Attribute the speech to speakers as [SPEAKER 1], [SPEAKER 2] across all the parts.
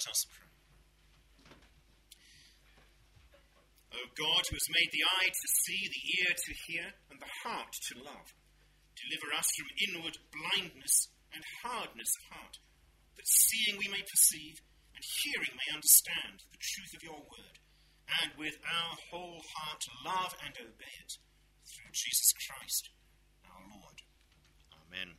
[SPEAKER 1] Let us pray. O God, who has made the eye to see, the ear to hear, and the heart to love, deliver us from inward blindness and hardness of heart, that seeing we may perceive, and hearing may understand the truth of your word, and with our whole heart love and obey it, through Jesus Christ our Lord. Amen.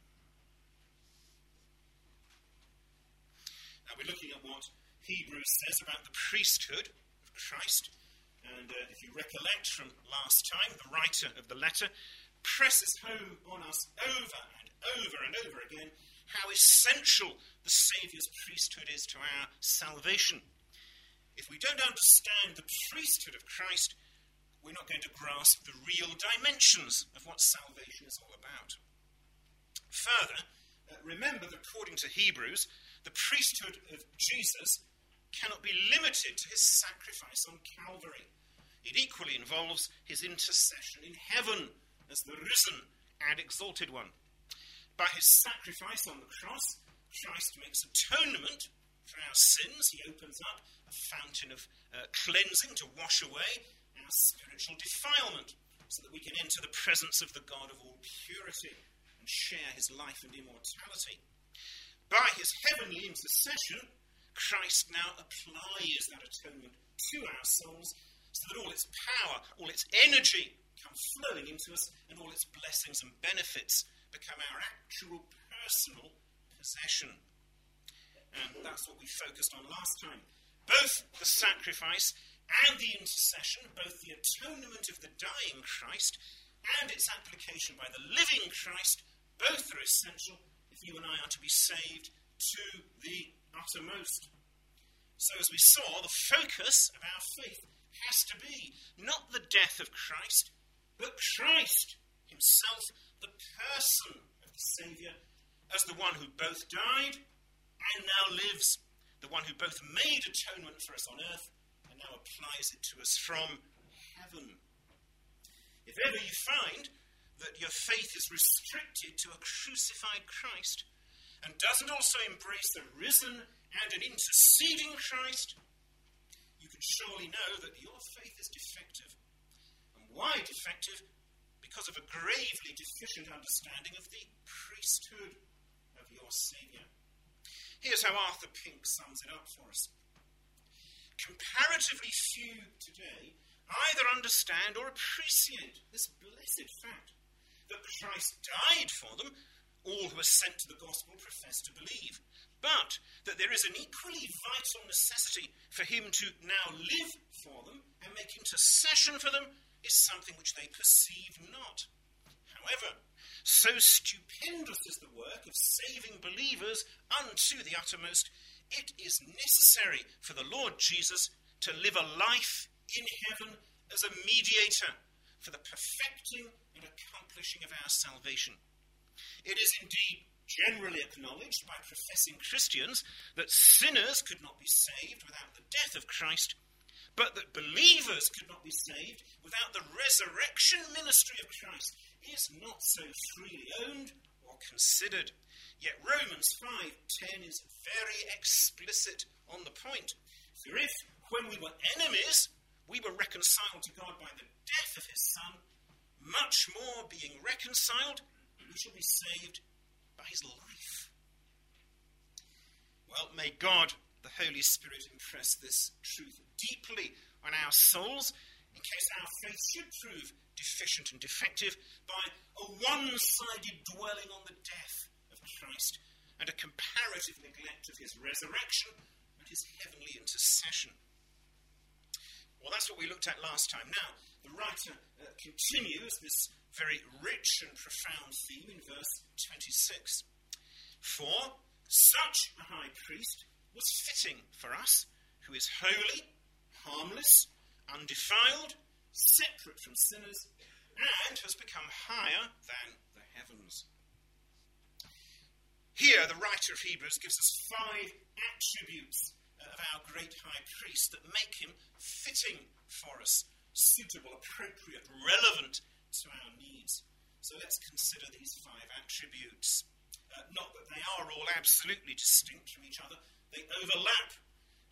[SPEAKER 1] Now we're looking at what Hebrews says about the priesthood of Christ. And if you recollect from last time, the writer of the letter presses home on us over and over and over again how essential the Saviour's priesthood is to our salvation. If we don't understand the priesthood of Christ, we're not going to grasp the real dimensions of what salvation is all about. Further, remember that according to Hebrews, the priesthood of Jesus cannot be limited to his sacrifice on Calvary. It equally involves his intercession in heaven as the risen and exalted one. By his sacrifice on the cross, Christ makes atonement for our sins. He opens up a fountain of cleansing to wash away our spiritual defilement so that we can enter the presence of the God of all purity and share his life and immortality. By his heavenly intercession, Christ now applies that atonement to our souls so that all its power, all its energy come flowing into us and all its blessings and benefits become our actual personal possession. And that's what we focused on last time. Both the sacrifice and the intercession, both the atonement of the dying Christ and its application by the living Christ, both are essential if you and I are to be saved to the uttermost. So as we saw, the focus of our faith has to be not the death of Christ, but Christ himself, the person of the Saviour, as the one who both died and now lives, the one who both made atonement for us on earth and now applies it to us from heaven. If ever you find that your faith is restricted to a crucified Christ and doesn't also embrace a risen and an interceding Christ, you can surely know that your faith is defective. And why defective? Because of a gravely deficient understanding of the priesthood of your Saviour. Here's how Arthur Pink sums it up for us. Comparatively few today either understand or appreciate this blessed fact that Christ died for them. All who are sent to the gospel profess to believe, but that there is an equally vital necessity for him to now live for them and make intercession for them is something which they perceive not. However, so stupendous is the work of saving believers unto the uttermost, it is necessary for the Lord Jesus to live a life in heaven as a mediator for the perfecting and accomplishing of our salvation. It is indeed generally acknowledged by professing Christians that sinners could not be saved without the death of Christ, but that believers could not be saved without the resurrection ministry of Christ is not so freely owned or considered. Yet Romans 5:10 is very explicit on the point. For if, when we were enemies, we were reconciled to God by the death of his Son, much more being reconciled, we shall be saved by his life. Well, may God, the Holy Spirit, impress this truth deeply on our souls, in case our faith should prove deficient and defective by a one-sided dwelling on the death of Christ and a comparative neglect of his resurrection and his heavenly intercession. Well, that's what we looked at last time. Now, the writer continues this very rich and profound theme in verse 26. For such a high priest was fitting for us, who is holy, harmless, undefiled, separate from sinners, and has become higher than the heavens. Here, the writer of Hebrews gives us 5 attributes of our great high priest that make him fitting for us, suitable, appropriate, relevant to our needs. So let's consider these 5 attributes. Not that they are all absolutely distinct from each other. They overlap.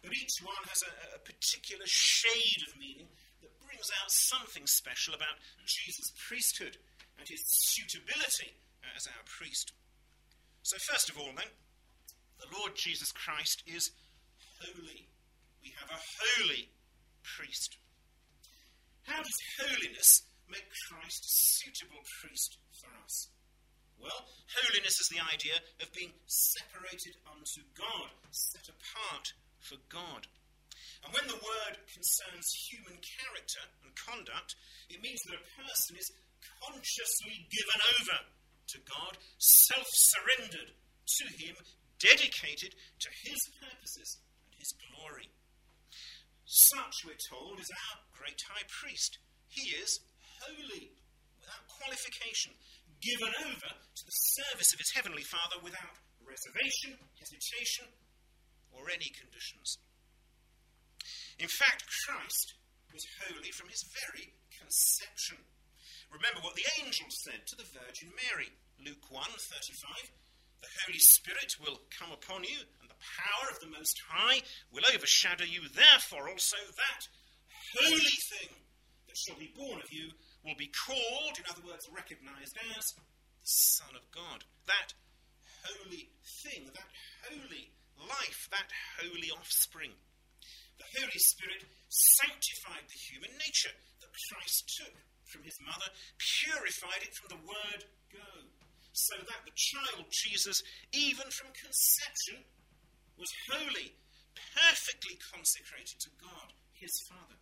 [SPEAKER 1] but each one has a particular shade of meaning that brings out something special about Jesus' priesthood and his suitability as our priest. So first of all then, the Lord Jesus Christ is holy. We have a holy priest. How does holiness make Christ a suitable priest for us? Well, holiness is the idea of being separated unto God, set apart for God. And when the word concerns human character and conduct, it means that a person is consciously given over to God, self-surrendered to him, dedicated to his purposes and his glory. Such, we're told, is our great high priest. He is holy, without qualification, given over to the service of his heavenly Father without reservation, hesitation, or any conditions. In fact, Christ was holy from his very conception. Remember what the angel said to the Virgin Mary, Luke 1:35. The Holy Spirit will come upon you, and the power of the Most High will overshadow you. Therefore also that holy thing that shall be born of you will be called, in other words, recognized as the Son of God. That holy thing, that holy life, that holy offspring. The Holy Spirit sanctified the human nature that Christ took from his mother, purified it from the word go, so that the child Jesus, even from conception, was holy, perfectly consecrated to God, his Father.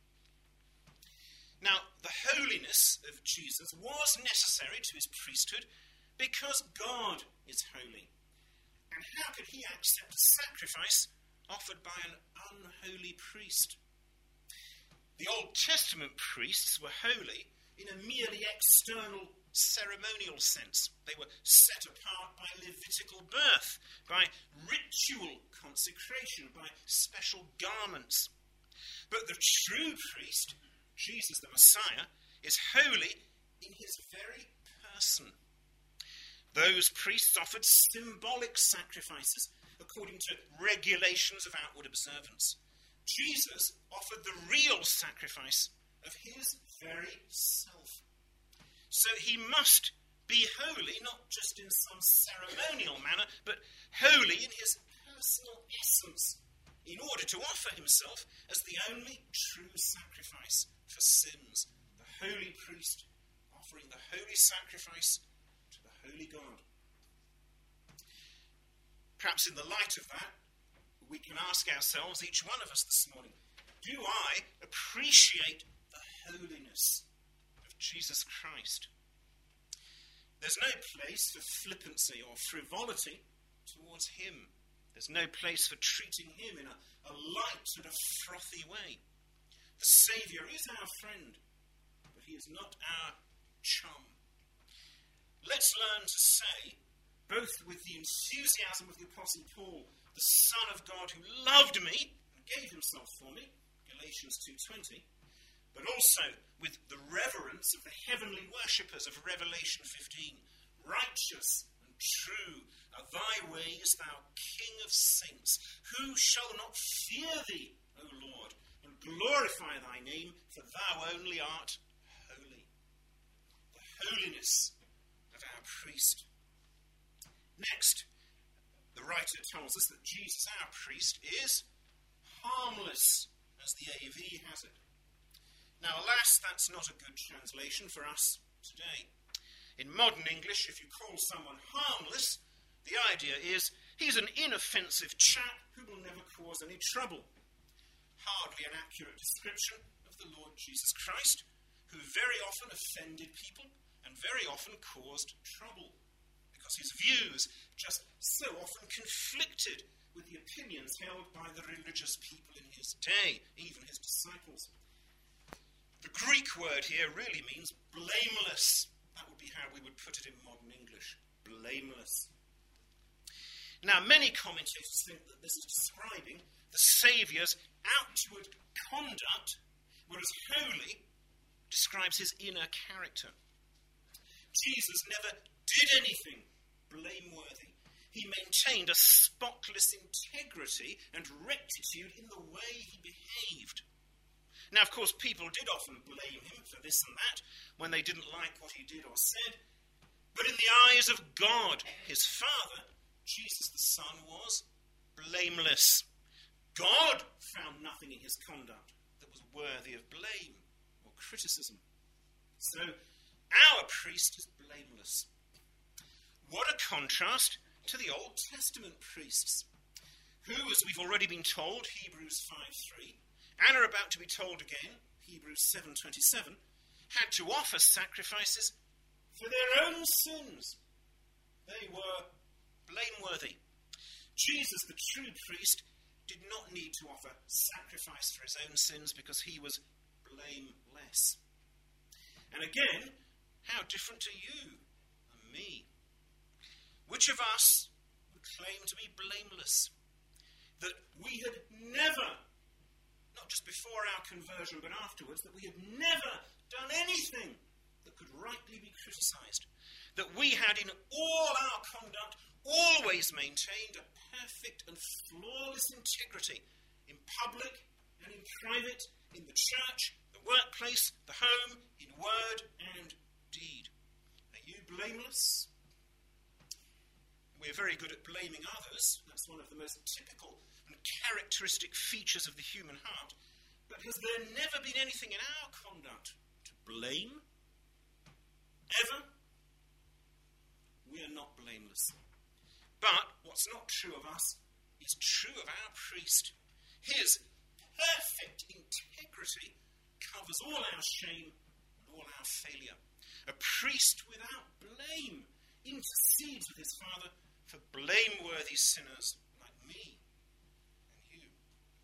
[SPEAKER 1] Now, the holiness of Jesus was necessary to his priesthood because God is holy. And how could he accept a sacrifice offered by an unholy priest? The Old Testament priests were holy in a merely external ceremonial sense. They were set apart by Levitical birth, by ritual consecration, by special garments. But the true priest, Jesus the Messiah, is holy in his very person. Those priests offered symbolic sacrifices according to regulations of outward observance. Jesus offered the real sacrifice of his very self. So he must be holy, not just in some ceremonial manner, but holy in his personal essence, in order to offer himself as the only true sacrifice for sins. The holy priest offering the holy sacrifice to the holy God. Perhaps in the light of that, we can ask ourselves, each one of us this morning, do I appreciate the holiness of Jesus Christ? There's no place for flippancy or frivolity towards him. There's no place for treating him in a light and a frothy way. The Saviour is our friend, but he is not our chum. Let's learn to say, both with the enthusiasm of the Apostle Paul, the Son of God who loved me and gave himself for me, Galatians 2:20, but also with the reverence of the heavenly worshippers of Revelation 15. Righteous and true are thy ways, thou King of saints. Who shall not fear thee, O Lord, and glorify thy name, for thou only art holy. The holiness of our priest. Next, the writer tells us that Jesus, our priest, is harmless, as the AV has it. Now, alas, that's not a good translation for us today. In modern English, if you call someone harmless, the idea is he's an inoffensive chap who will never cause any trouble. Hardly an accurate description of the Lord Jesus Christ, who very often offended people and very often caused trouble, because his views just so often conflicted with the opinions held by the religious people in his day, even his disciples. The Greek word here really means blameless. That would be how we would put it in modern English. Blameless. Now, many commentators think that this is describing the Saviour's outward conduct, whereas holy describes his inner character. Jesus never did anything blameworthy. He maintained a spotless integrity and rectitude in the way he behaved. Now, of course, people did often blame him for this and that when they didn't like what he did or said. But in the eyes of God, his Father, Jesus the Son was blameless. God found nothing in his conduct that was worthy of blame or criticism. So, our priest is blameless. What a contrast to the Old Testament priests, who, as we've already been told, Hebrews 5:3, and are about to be told again, Hebrews 7:27, had to offer sacrifices for their own sins. They were blameworthy. Jesus, the true priest, did not need to offer sacrifice for his own sins because he was blameless. And again, how different are you and me? Which of us would claim to be blameless? That we had never, not just before our conversion but afterwards, that we had never done anything that could rightly be criticised. That we had in all our conduct always maintained a perfect and flawless integrity in public and in private, in the church, the workplace, the home, in word and deed. Are you blameless? We're very good at blaming others. That's one of the most typical and characteristic features of the human heart. But has there never been anything in our conduct to blame? Ever? We are not blameless. But what's not true of us is true of our priest. His perfect integrity covers all our shame and all our failure. A priest without blame intercedes with his Father for blameworthy sinners like me and you.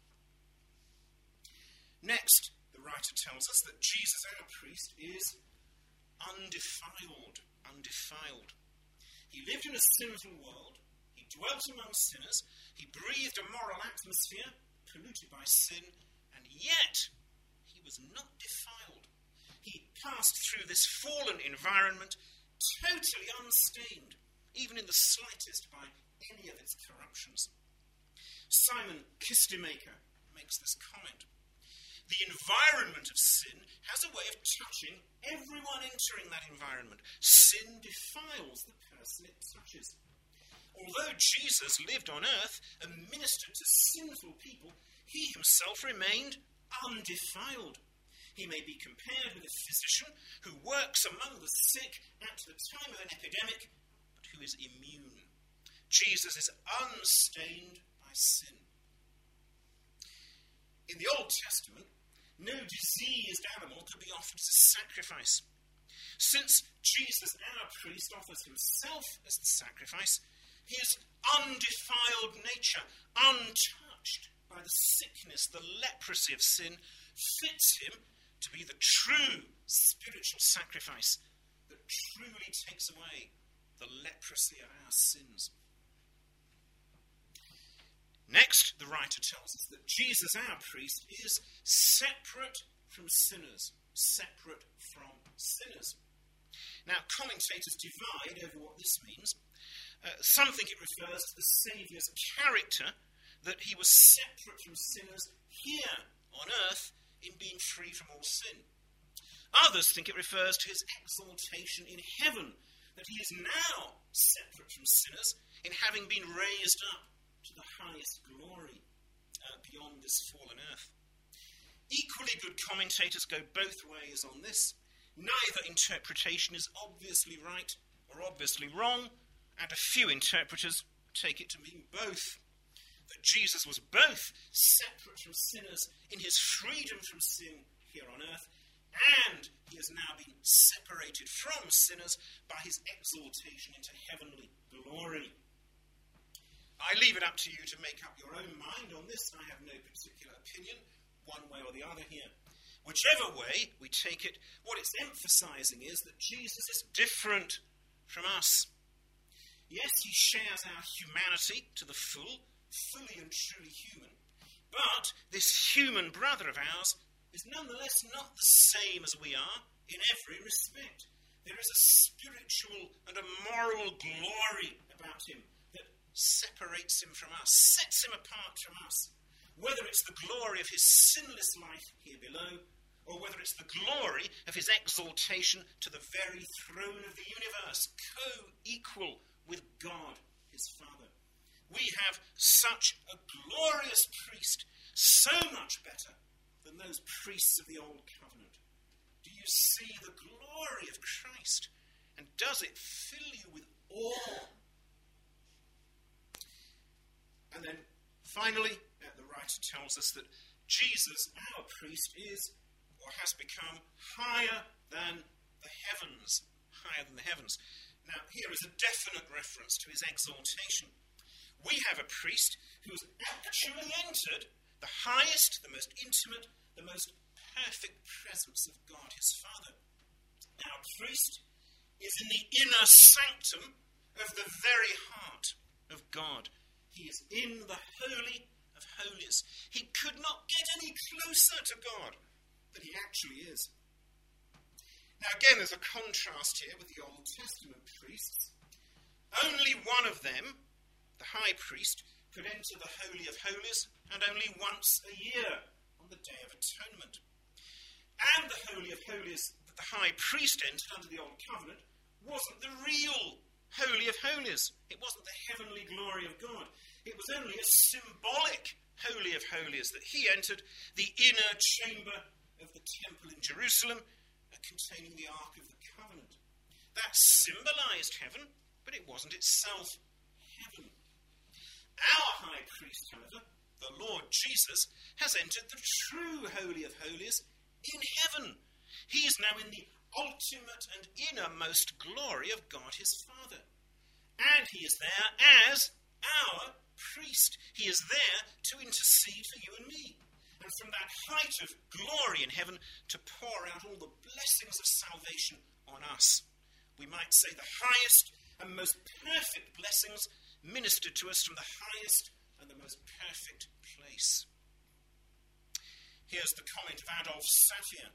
[SPEAKER 1] Next, the writer tells us that Jesus, our priest, is undefiled. Undefiled. He lived in a sinful world. He dwelt among sinners. He breathed a moral atmosphere polluted by sin, and yet he was not defiled. He passed through this fallen environment totally unstained, even in the slightest, by any of its corruptions. Simon Kistemaker makes this comment. The environment of sin has a way of touching everyone entering that environment. Sin defiles the person it touches. Although Jesus lived on earth and ministered to sinful people, he himself remained undefiled. He may be compared with a physician who works among the sick at the time of an epidemic, but who is immune. Jesus is unstained by sin. In the Old Testament, no diseased animal could be offered as a sacrifice. Since Jesus, our priest, offers himself as the sacrifice, his undefiled nature, untouched by the sickness, the leprosy of sin, fits him to be the true spiritual sacrifice that truly takes away the leprosy of our sins. Next, the writer tells us that Jesus, our priest, is separate from sinners. Separate from sinners. Now, commentators divide over what this means. Some think it refers to the Saviour's character, that he was separate from sinners here on earth in being free from all sin. Others think it refers to his exaltation in heaven, that he is now separate from sinners in having been raised up to the highest glory beyond this fallen earth. Equally good commentators go both ways on this. Neither interpretation is obviously right or obviously wrong, and a few interpreters take it to mean both. That Jesus was both separate from sinners in his freedom from sin here on earth, and he has now been separated from sinners by his exaltation into heavenly glory. I leave it up to you to make up your own mind on this. I have no particular opinion, one way or the other here. Whichever way we take it, what it's emphasizing is that Jesus is different from us. Yes, he shares our humanity to the full, fully and truly human. But this human brother of ours is nonetheless not the same as we are in every respect. There is a spiritual and a moral glory about him that separates him from us, sets him apart from us. Whether it's the glory of his sinless life here below, or whether it's the glory of his exaltation to the very throne of the universe, co-equal with God, his Father. We have such a glorious priest, so much better than those priests of the Old Covenant. Do you see the glory of Christ? And does it fill you with awe? And then finally, the writer tells us that Jesus, our priest, is or has become higher than the heavens. Higher than the heavens. Now, here is a definite reference to his exaltation. We have a priest who has actually entered the highest, the most intimate, the most perfect presence of God, his Father. Our priest is in the inner sanctum of the very heart of God. He is in the Holy of Holies. He could not get any closer to God than he actually is. Now again, there's a contrast here with the Old Testament priests. Only one of them, the high priest, could enter the Holy of Holies, and only once a year on the Day of Atonement. And the Holy of Holies that the high priest entered under the Old Covenant wasn't the real Holy of Holies. It wasn't the heavenly glory of God. It was only a symbolic Holy of Holies that he entered, the inner chamber of the temple in Jerusalem, containing the Ark of the Covenant. That symbolized heaven, but it wasn't itself heaven. Our high priest, however, the Lord Jesus, has entered the true Holy of Holies in heaven. He is now in the ultimate and innermost glory of God his Father. And he is there as our priest. He is there to intercede for you and me. And from that height of glory in heaven to pour out all the blessings of salvation on us. We might say the highest and most perfect blessings ministered to us from the highest and the most perfect place. Here's the comment of Adolf Safier.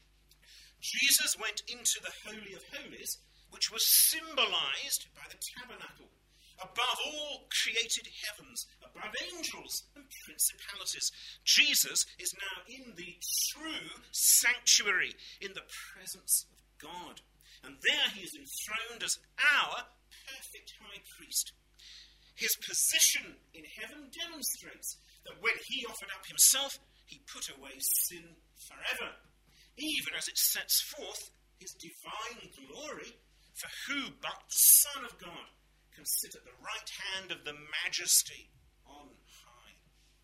[SPEAKER 1] Jesus went into the Holy of Holies, which was symbolized by the tabernacle, above all created heavens, above angels and principalities. Jesus is now in the true sanctuary, in the presence of God. And there he is enthroned as our perfect high priest. His position in heaven demonstrates that when he offered up himself, he put away sin forever, even as it sets forth his divine glory. For who but the Son of God can sit at the right hand of the Majesty on high?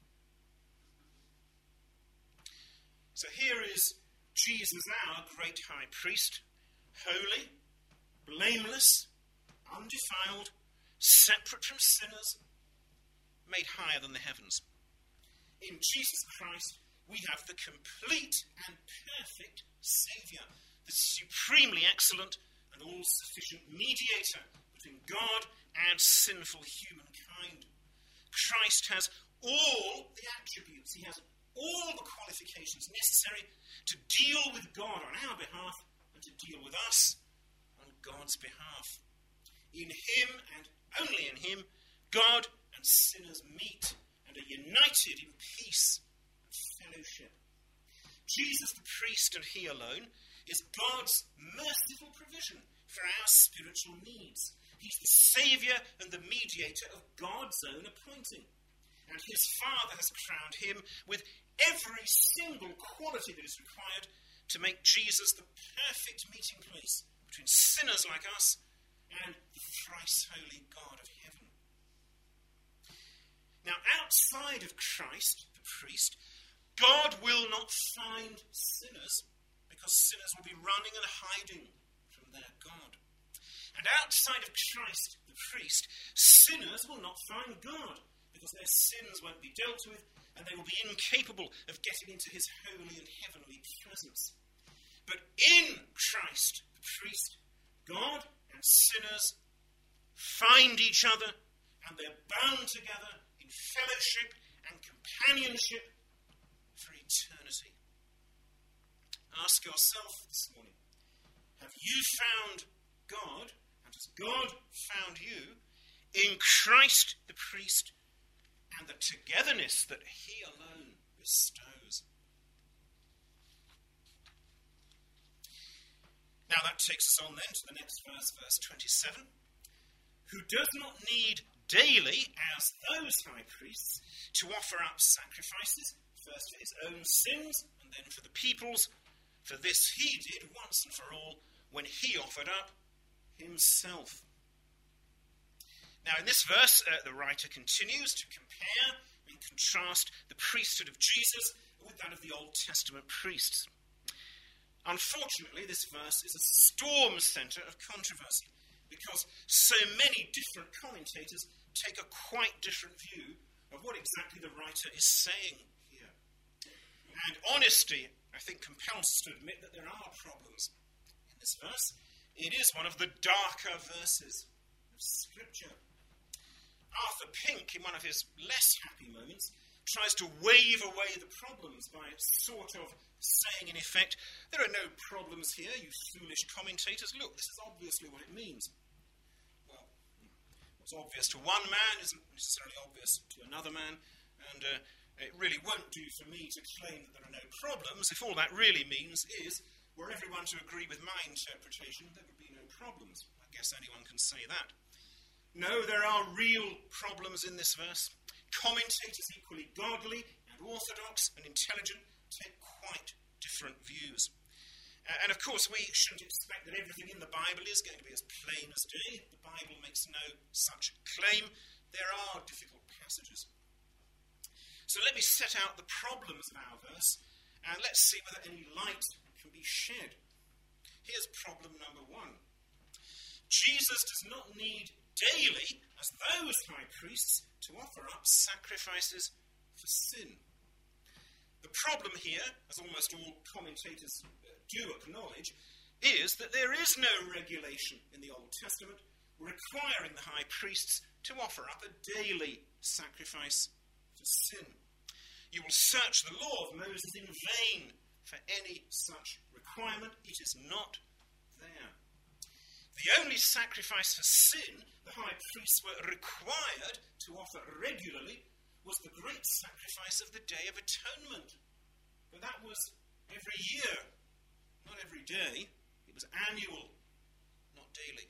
[SPEAKER 1] So here is Jesus, our great high priest, holy, blameless, undefiled, separate from sinners, made higher than the heavens. In Jesus Christ, we have the complete and perfect Saviour, the supremely excellent and all-sufficient mediator between God and sinful humankind. Christ has all the attributes, he has all the qualifications necessary to deal with God on our behalf and to deal with us on God's behalf. In him and only in him, God and sinners meet and are united in peace and fellowship. Jesus the priest and he alone is God's merciful provision for our spiritual needs. He's the saviour and the mediator of God's own appointing. And his Father has crowned him with every single quality that is required to make Jesus the perfect meeting place between sinners like us and the thrice holy God of heaven. Now, outside of Christ, the priest, God will not find sinners because sinners will be running and hiding from their God. And outside of Christ, the priest, sinners will not find God because their sins won't be dealt with and they will be incapable of getting into his holy and heavenly presence. But in Christ, the priest, God and sinners find each other and they're bound together in fellowship and companionship for eternity. Ask yourself this morning, have you found God, and has God found you in Christ the priest, and the togetherness that he alone bestows. Now that takes us on then to the next verse, verse 27. Who does not need daily, as those high priests, to offer up sacrifices, first for his own sins, and then for the people's. For this he did once and for all, when he offered up himself. Now in this verse, the writer continues to compare and contrast the priesthood of Jesus with that of the Old Testament priests. Unfortunately, this verse is a storm centre of controversy, because so many different commentators take a quite different view of what exactly the writer is saying here. And honesty, I think, compels us to admit that there are problems in this verse. It is one of the darker verses of Scripture. Arthur Pink, in one of his less happy moments, tries to wave away the problems by sort of saying, in effect, there are no problems here, you foolish commentators. Look, this is obviously what it means. Well, what's obvious to one man isn't necessarily obvious to another man, and it really won't do for me to claim that there are no problems if all that really means is, were everyone to agree with my interpretation, there would be no problems. I guess anyone can say that. No, there are real problems in this verse. Commentators equally godly and orthodox and intelligent take quite different views. And of course, we shouldn't expect that everything in the Bible is going to be as plain as day. The Bible makes no such claim. There are difficult passages. So let me set out the problems of our verse, and let's see whether any light can be shed. Here's problem number one. Jesus does not need daily, as those high priests, to offer up sacrifices for sin. The problem here, as almost all commentators do acknowledge, is that there is no regulation in the Old Testament requiring the high priests to offer up a daily sacrifice for sin. You will search the law of Moses in vain for any such requirement. It is not there. The only sacrifice for sin the high priests were required to offer regularly was the great sacrifice of the Day of Atonement. But that was every year, not every day. It was annual, not daily.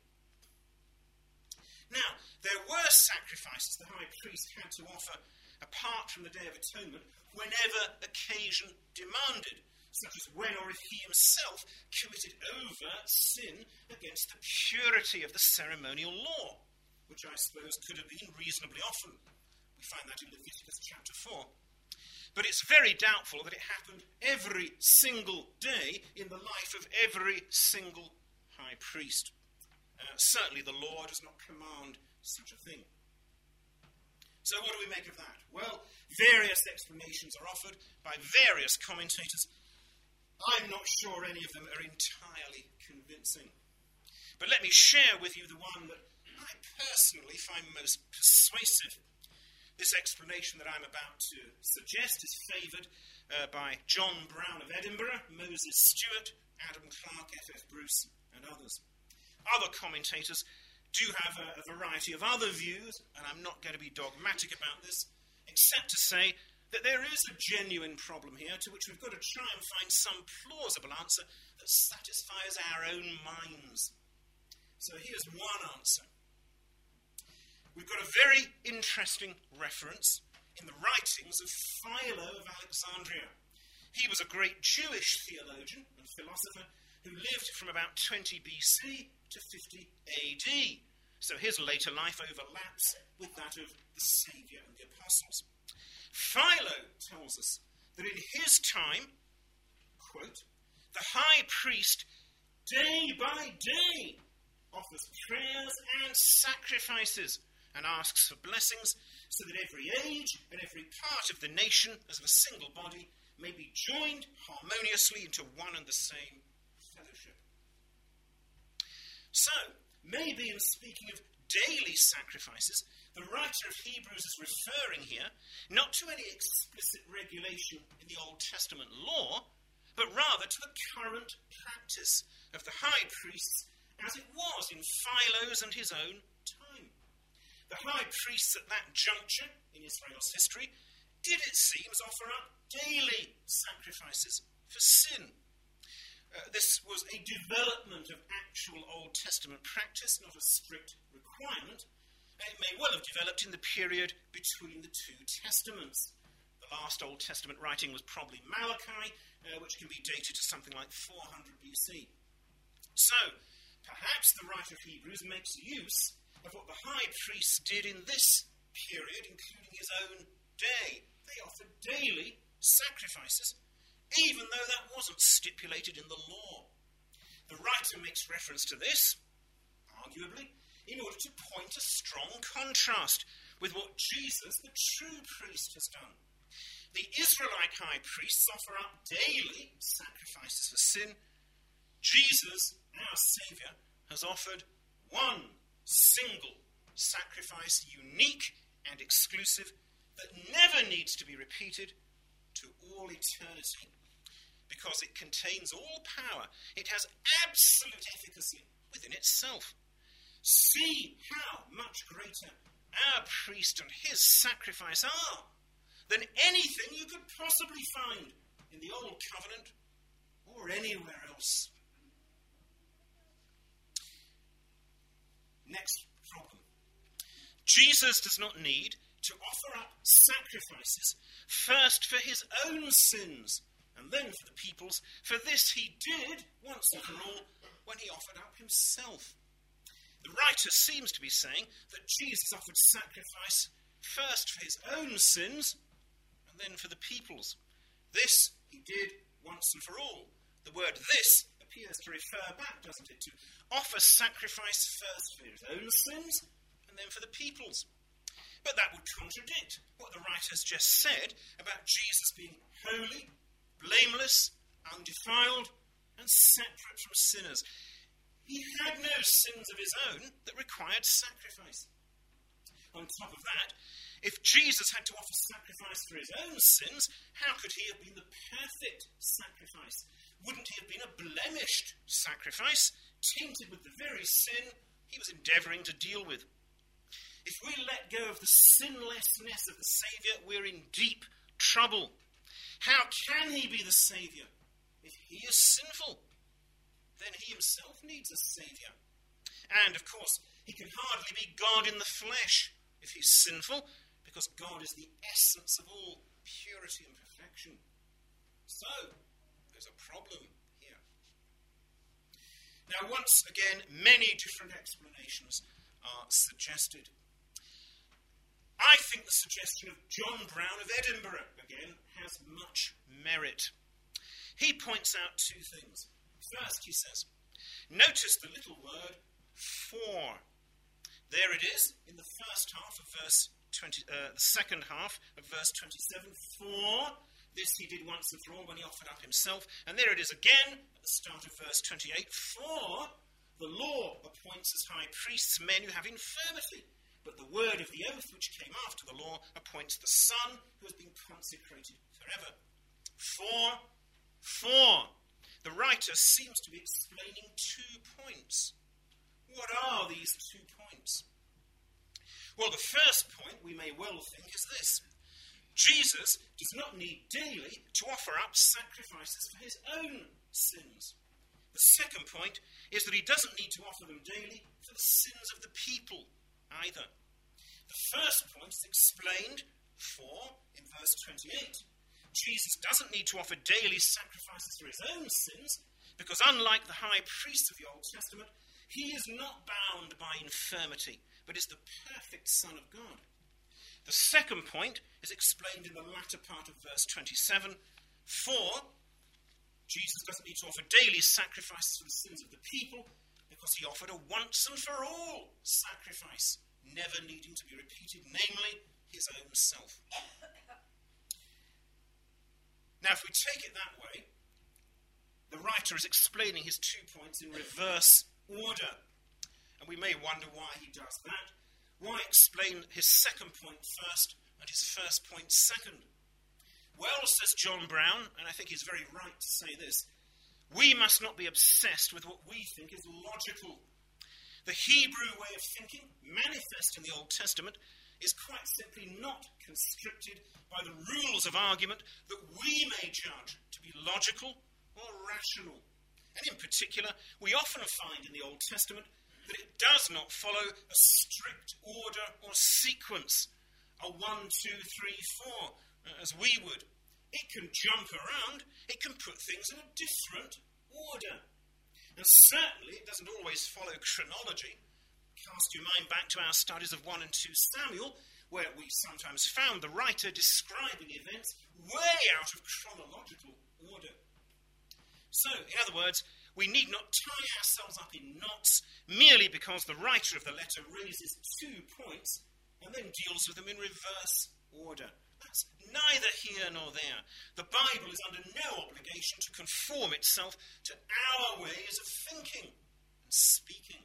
[SPEAKER 1] Now, there were sacrifices the high priest had to offer apart from the Day of Atonement whenever occasion demanded, such as when or if he himself committed overt sin against the purity of the ceremonial law, which I suppose could have been reasonably often. We find that in Leviticus chapter 4. But it's very doubtful that it happened every single day in the life of every single high priest. Certainly the law does not command such a thing. So what do we make of that? Well, various explanations are offered by various commentators. I'm not sure any of them are entirely convincing. But let me share with you the one that I personally find most persuasive. This explanation that I'm about to suggest is favoured by John Brown of Edinburgh, Moses Stewart, Adam Clark, F.F. Bruce, and others. Other commentators do have a variety of other views, and I'm not going to be dogmatic about this, except to say that there is a genuine problem here to which we've got to try and find some plausible answer that satisfies our own minds. So here's one answer. We've got a very interesting reference in the writings of Philo of Alexandria. He was a great Jewish theologian and philosopher who lived from about 20 BC to 50 AD. So his later life overlaps with that of the Saviour and the Apostles. Philo tells us that in his time, quote, the high priest day by day offers prayers and sacrifices and asks for blessings so that every age and every part of the nation as of a single body may be joined harmoniously into one and the same fellowship. So, maybe in speaking of daily sacrifices, the writer of Hebrews is referring here not to any explicit regulation in the Old Testament law, but rather to the current practice of the high priests as it was in Philo's and his own time. The high priests at that juncture in Israel's history did, it seems, offer up daily sacrifices for sin. This was a development of actual Old Testament practice, not a strict requirement. It may well have developed in the period between the two testaments. The last Old Testament writing was probably Malachi, which can be dated to something like 400 BC. So, perhaps the writer of Hebrews makes use of what the high priest did in this period, including his own day. They offered daily sacrifices, even though that wasn't stipulated in the law. The writer makes reference to this, arguably, in order to point a strong contrast with what Jesus, the true priest, has done. The Israelite high priests offer up daily sacrifices for sin. Jesus, our Saviour, has offered one single sacrifice, unique and exclusive, that never needs to be repeated to all eternity, because it contains all power. It has absolute efficacy within itself. See how much greater our priest and his sacrifice are than anything you could possibly find in the Old Covenant or anywhere else. Next problem. Jesus does not need to offer up sacrifices, first for his own sins, and then for the people's. For this he did, once and for all, when he offered up himself. The writer seems to be saying that Jesus offered sacrifice first for his own sins, and then for the people's. This he did once and for all. The word "this" appears to refer back, doesn't it, to offer sacrifice first for his own sins and then for the people's. But that would contradict what the writer has just said about Jesus being holy, blameless, undefiled, and separate from sinners. He had no sins of his own that required sacrifice. On top of that, if Jesus had to offer sacrifice for his own sins, how could he have been the perfect sacrifice? Wouldn't he have been a blemished sacrifice, tainted with the very sin he was endeavouring to deal with? If we let go of the sinlessness of the Saviour, we're in deep trouble. How can he be the Saviour if he is sinful? Then he himself needs a Saviour. And, of course, he can hardly be God in the flesh if he's sinful, because God is the essence of all purity and perfection. So, there's a problem here. Now, once again, many different explanations are suggested. I think the suggestion of John Brown of Edinburgh, again, has much merit. He points out two things. First, he says, notice the little word "for." There it is in the first half of verse 20, the second half of verse 27. For this he did once and for all when he offered up himself. And there it is again at the start of verse 28. For the law appoints as high priests men who have infirmity, but the word of the oath which came after the law appoints the Son who has been consecrated forever. For. The writer seems to be explaining 2 points. What are these 2 points? Well, the first point we may well think is this. Jesus does not need daily to offer up sacrifices for his own sins. The second point is that he doesn't need to offer them daily for the sins of the people either. The first point is explained in verse 28. Jesus doesn't need to offer daily sacrifices for his own sins, because unlike the high priests of the Old Testament, he is not bound by infirmity, but is the perfect Son of God. The second point is explained in the latter part of verse 27. For Jesus doesn't need to offer daily sacrifices for the sins of the people, because he offered a once and for all sacrifice, never needing to be repeated, namely his own self. Now, if we take it that way, the writer is explaining his 2 points in reverse order. And we may wonder why he does that. Why explain his second point first and his first point second? Well, says John Brown, and I think he's very right to say this, we must not be obsessed with what we think is logical. The Hebrew way of thinking, manifest in the Old Testament, is quite simply not constricted by the rules of argument that we may judge to be logical or rational. And in particular, we often find in the Old Testament that it does not follow a strict order or sequence, a 1, 2, 3, 4, as we would. It can jump around, it can put things in a different order. And certainly it doesn't always follow chronology. Cast your mind back to our studies of 1 and 2 Samuel, where we sometimes found the writer describing events way out of chronological order. So, in other words, we need not tie ourselves up in knots merely because the writer of the letter raises 2 points and then deals with them in reverse order. That's neither here nor there. The Bible is under no obligation to conform itself to our ways of thinking and speaking.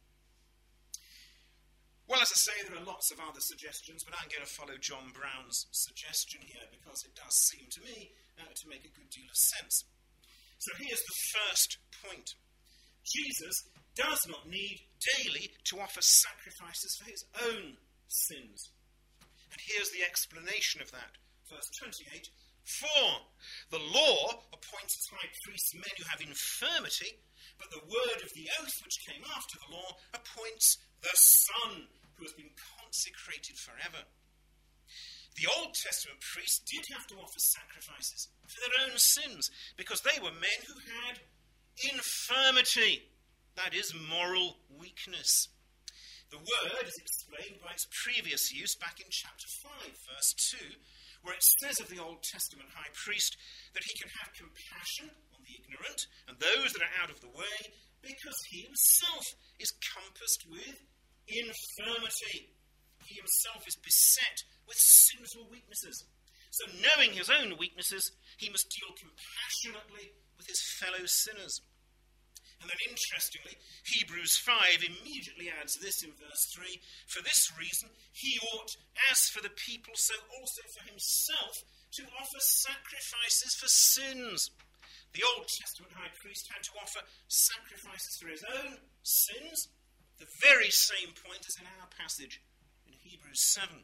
[SPEAKER 1] Well, as I say, there are lots of other suggestions, but I'm going to follow John Brown's suggestion here because it does seem to me to make a good deal of sense. So here's the first point. Jesus does not need daily to offer sacrifices for his own sins. And here's the explanation of that. Verse 28, "For the law appoints as high priests men who have infirmity, but the word of the oath which came after the law appoints the Son, who has been consecrated forever." The Old Testament priests did have to offer sacrifices for their own sins because they were men who had infirmity, that is, moral weakness. The word is explained by its previous use back in chapter 5, verse 2, where it says of the Old Testament high priest that he can have compassion on the ignorant and those that are out of the way because he himself is compassed with infirmity. He himself is beset with sinful weaknesses. So knowing his own weaknesses, he must deal compassionately with his fellow sinners. And then interestingly, Hebrews 5 immediately adds this in verse 3, "For this reason he ought, as for the people, so also for himself, to offer sacrifices for sins." The Old Testament high priest had to offer sacrifices for his own sins, the very same point as in our passage in Hebrews 7.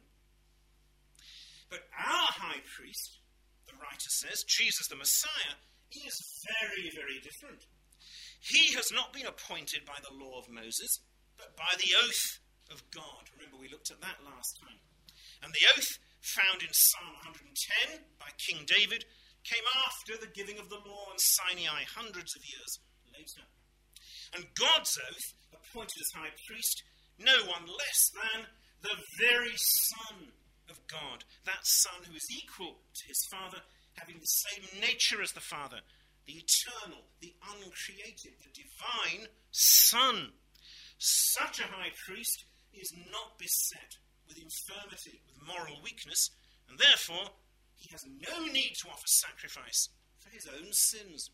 [SPEAKER 1] But our high priest, the writer says, Jesus the Messiah, is very, very different. He has not been appointed by the law of Moses, but by the oath of God. Remember, we looked at that last time. And the oath found in Psalm 110 by King David came after the giving of the law on Sinai hundreds of years later. And God's oath appointed as high priest no one less than the very Son of God, that Son who is equal to his Father, having the same nature as the Father, the eternal, the uncreated, the divine Son. Such a high priest is not beset with infirmity, with moral weakness, and therefore he has no need to offer sacrifice for his own sins.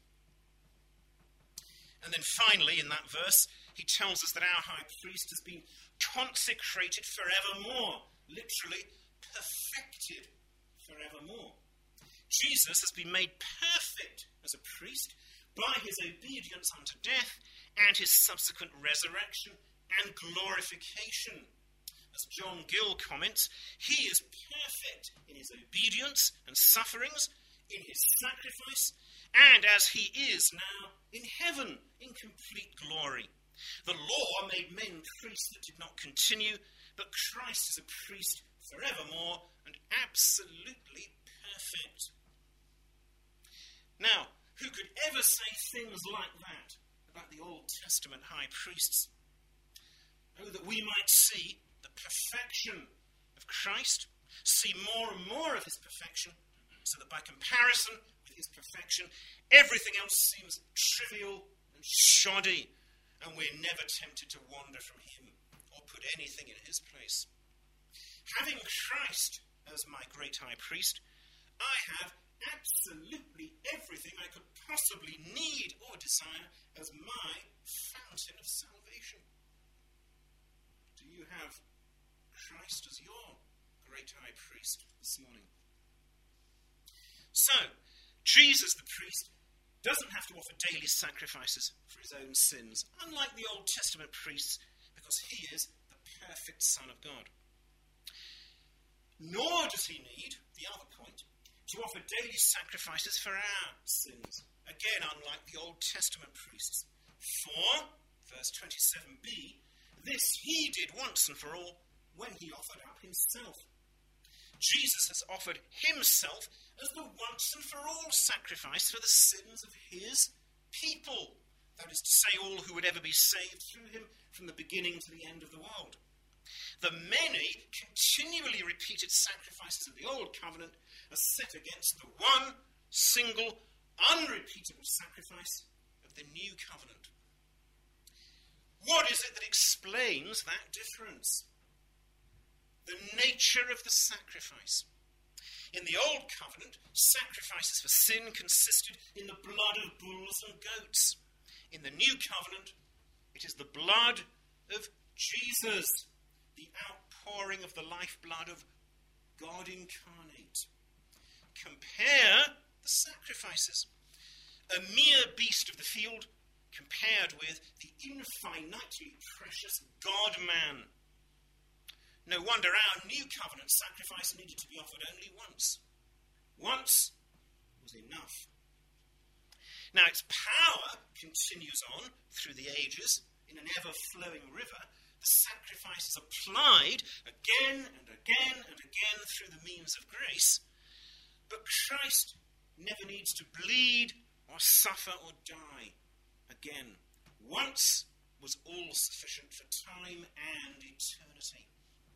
[SPEAKER 1] And then finally, in that verse, he tells us that our high priest has been consecrated forevermore, literally perfected forevermore. Jesus has been made perfect as a priest by his obedience unto death and his subsequent resurrection and glorification. As John Gill comments, he is perfect in his obedience and sufferings, in his sacrifice, and as he is now in heaven in complete glory. The law made men priests that did not continue, but Christ is a priest forevermore and absolutely perfect. Now, who could ever say things like that about the Old Testament high priests? Oh, that we might see the perfection of Christ, see more and more of his perfection, so that by comparison with his perfection, everything else seems trivial and shoddy, and we're never tempted to wander from him or put anything in his place. Having Christ as my great high priest, I have absolutely everything I could possibly need or desire as my fountain of salvation. Do you have Christ as your great high priest this morning? So, Jesus the priest doesn't have to offer daily sacrifices for his own sins, unlike the Old Testament priests, because he is the perfect Son of God. Nor does he need, the other point, to offer daily sacrifices for our sins. Again, unlike the Old Testament priests. For, verse 27b, this he did once and for all when he offered up himself. Jesus has offered himself as the once and for all sacrifice for the sins of his people. That is to say, all who would ever be saved through him from the beginning to the end of the world. The many continually repeated sacrifices of the Old Covenant are set against the one single, unrepeatable sacrifice of the New Covenant. What is it that explains that difference? The nature of the sacrifice. In the Old Covenant, sacrifices for sin consisted in the blood of bulls and goats. In the New Covenant, it is the blood of Jesus, the outpouring of the lifeblood of God incarnate. Compare the sacrifices. A mere beast of the field compared with the infinitely precious God-man. No wonder our New Covenant sacrifice needed to be offered only once. Once was enough. Now its power continues on through the ages in an ever-flowing river. The sacrifice is applied again and again and again through the means of grace. But Christ never needs to bleed or suffer or die again. Once was all sufficient for time and eternity.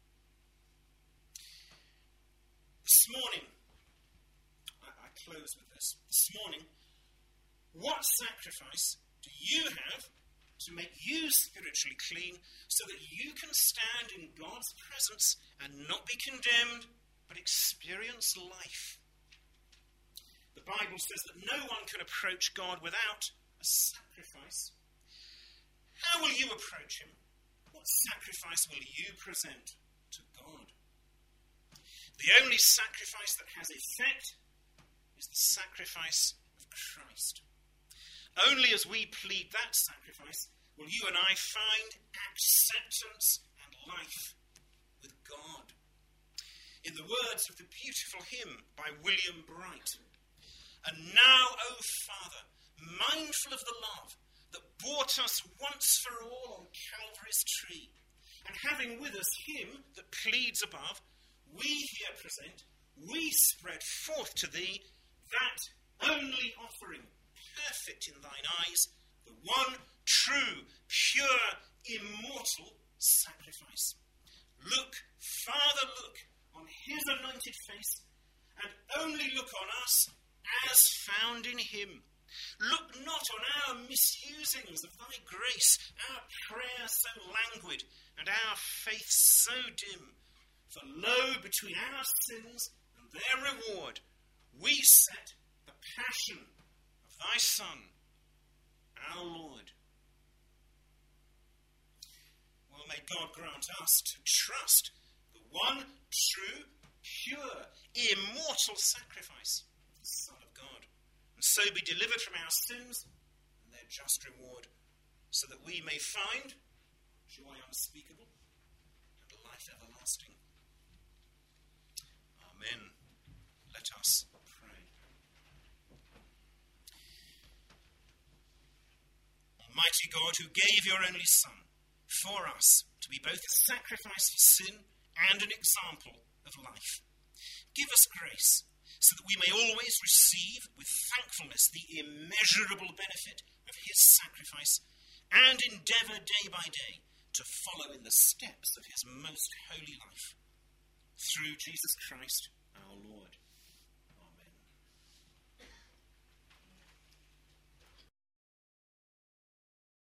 [SPEAKER 1] This morning, I close with this. This morning, what sacrifice do you have to make you spiritually clean so that you can stand in God's presence and not be condemned, but experience life? The Bible says that no one can approach God without a sacrifice. How will you approach him? What sacrifice will you present to God? The only sacrifice that has effect is the sacrifice of Christ. Only as we plead that sacrifice will you and I find acceptance and life with God. In the words of the beautiful hymn by William Bright, "And now, O Father, mindful of the love that bought us once for all on Calvary's tree, and having with us him that pleads above, we here present, we spread forth to thee that only offering, perfect in thine eyes, the one true, pure, immortal sacrifice. Look, Father, look on his anointed face, and only look on us as found in him. Look not on our misusings of thy grace, our prayer so languid, and our faith so dim. For lo, between our sins and their reward, we set the passion of thy Son, our Lord." Well, may God grant us to trust the one true, pure, immortal sacrifice of the Son of God, and so be delivered from our sins and their just reward, so that we may find joy unspeakable and life everlasting. Amen. Let us pray. Almighty God, who gave your only Son for us to be both a sacrifice for sin and an example of life, give us grace so that we may always receive with thankfulness the immeasurable benefit of his sacrifice and endeavour day by day to follow in the steps of his most holy life. Through Jesus Christ our Lord.